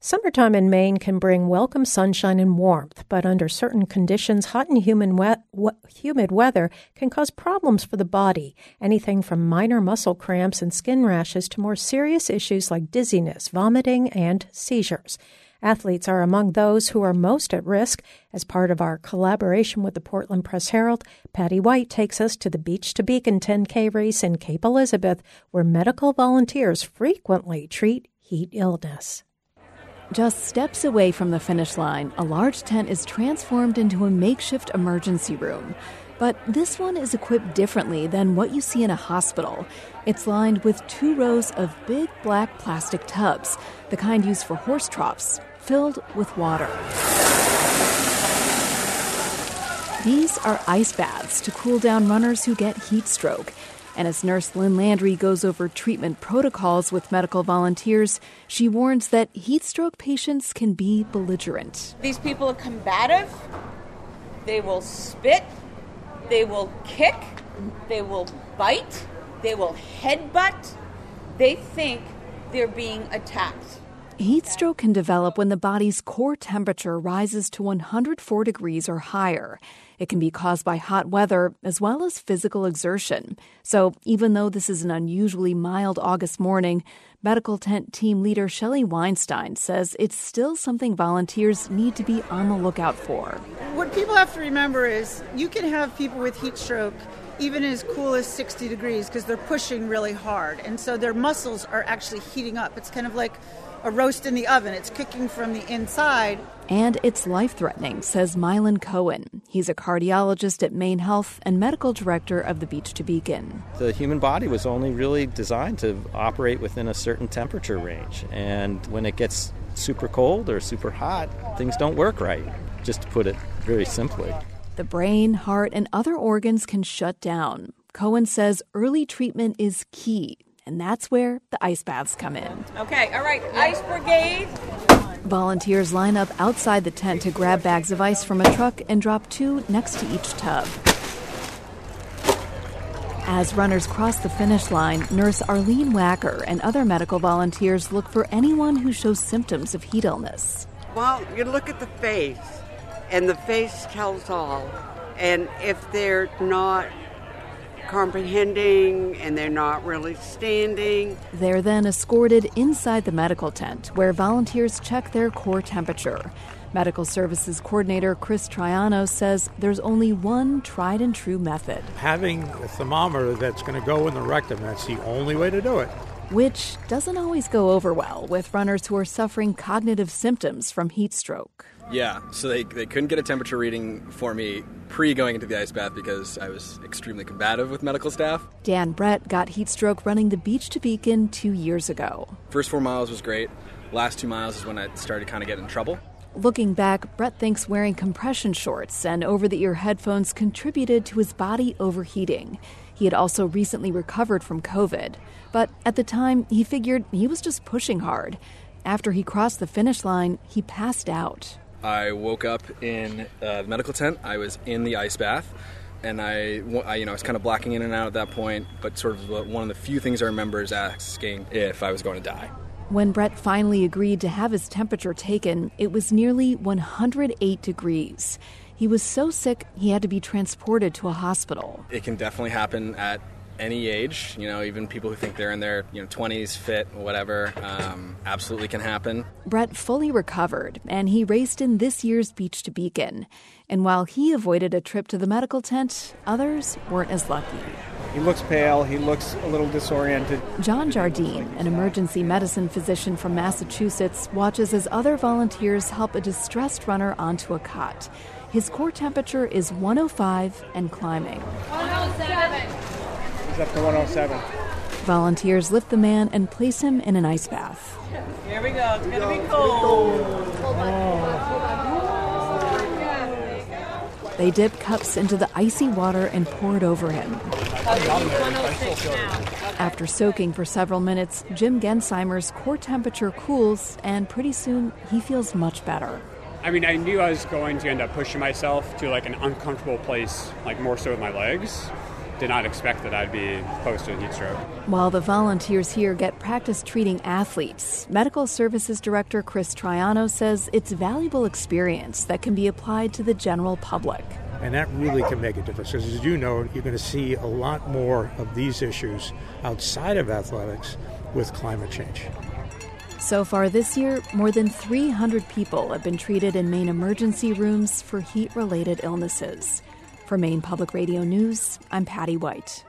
Summertime in Maine can bring welcome sunshine and warmth, but under certain conditions, hot and humid weather can cause problems for the body, anything from minor muscle cramps and skin rashes to more serious issues like dizziness, vomiting, and seizures. Athletes are among those who are most at risk. As part of our collaboration with the Portland Press-Herald, Patty White takes us to the Beach to Beacon 10K race in Cape Elizabeth, where medical volunteers frequently treat heat illness. Just steps away from the finish line, a large tent is transformed into a makeshift emergency room. But this one is equipped differently than what you see in a hospital. It's lined with 2 rows of big black plastic tubs, the kind used for horse troughs, filled with water. These are ice baths to cool down runners who get heat stroke. And as Nurse Lynn Landry goes over treatment protocols with medical volunteers, she warns that heat stroke patients can be belligerent. These people are combative. They will spit. They will kick. They will bite. They will headbutt. They think they're being attacked. Heat stroke can develop when the body's core temperature rises to 104 degrees or higher. It can be caused by hot weather as well as physical exertion. So even though this is an unusually mild August morning, medical tent team leader Shelley Weinstein says it's still something volunteers need to be on the lookout for. What people have to remember is you can have people with heat stroke even as cool as 60 degrees because they're pushing really hard. And so their muscles are actually heating up. It's kind of like a roast in the oven. It's cooking from the inside. And it's life-threatening, says Mylan Cohen. He's a cardiologist at Maine Health and medical director of the Beach to Beacon. The human body was only really designed to operate within a certain temperature range. And when it gets super cold or super hot, things don't work right, just to put it very simply. The brain, heart, and other organs can shut down. Cohen says early treatment is key. And that's where the ice baths come in. Okay, all right, ice brigade. Volunteers line up outside the tent to grab bags of ice from a truck and drop 2 next to each tub. As runners cross the finish line, Nurse Arlene Wacker and other medical volunteers look for anyone who shows symptoms of heat illness. Well, you look at the face, and the face tells all. And if they're not comprehending and they're not really standing, they're then escorted inside the medical tent where volunteers check their core temperature. Medical Services Coordinator Chris Triano says there's only one tried and true method. Having a thermometer that's going to go in the rectum, that's the only way to do it. Which doesn't always go over well with runners who are suffering cognitive symptoms from heat stroke. Yeah, so they couldn't get a temperature reading for me pre-going into the ice bath because I was extremely combative with medical staff. Dan Brett got heat stroke running the Beach to Beacon 2 years ago. First 4 miles was great. Last 2 miles is when I started kind of getting in trouble. Looking back, Brett thinks wearing compression shorts and over-the-ear headphones contributed to his body overheating. He had also recently recovered from COVID. But at the time, he figured he was just pushing hard. After he crossed the finish line, he passed out. I woke up in the medical tent. I was in the ice bath, and I was kind of blacking in and out at that point, but sort of one of the few things I remember is asking if I was going to die. When Brett finally agreed to have his temperature taken, it was nearly 108 degrees. He was so sick, he had to be transported to a hospital. It can definitely happen at any age, even people who think they're in their 20s, fit, whatever, absolutely can happen. Brett fully recovered, and he raced in this year's Beach to Beacon. And while he avoided a trip to the medical tent, others weren't as lucky. He looks pale, he looks a little disoriented. John Jardine, an emergency medicine physician from Massachusetts, watches as other volunteers help a distressed runner onto a cot. His core temperature is 105 and climbing. 107. He's up to 107. Volunteers lift the man and place him in an ice bath. Here we go. It's going to be cold. They dip cups into the icy water and pour it over him. After soaking for several minutes, Jim Gensheimer's core temperature cools, and pretty soon he feels much better. I mean, I knew I was going to end up pushing myself to like an uncomfortable place, like more so with my legs. did not expect that I'd be close to a heat stroke. While the volunteers here get practice treating athletes, Medical Services Director Chris Triano says it's valuable experience that can be applied to the general public. And that really can make a difference, because as you know, you're going to see a lot more of these issues outside of athletics with climate change. So far this year, more than 300 people have been treated in Maine emergency rooms for heat-related illnesses. For Maine Public Radio News, I'm Patty White.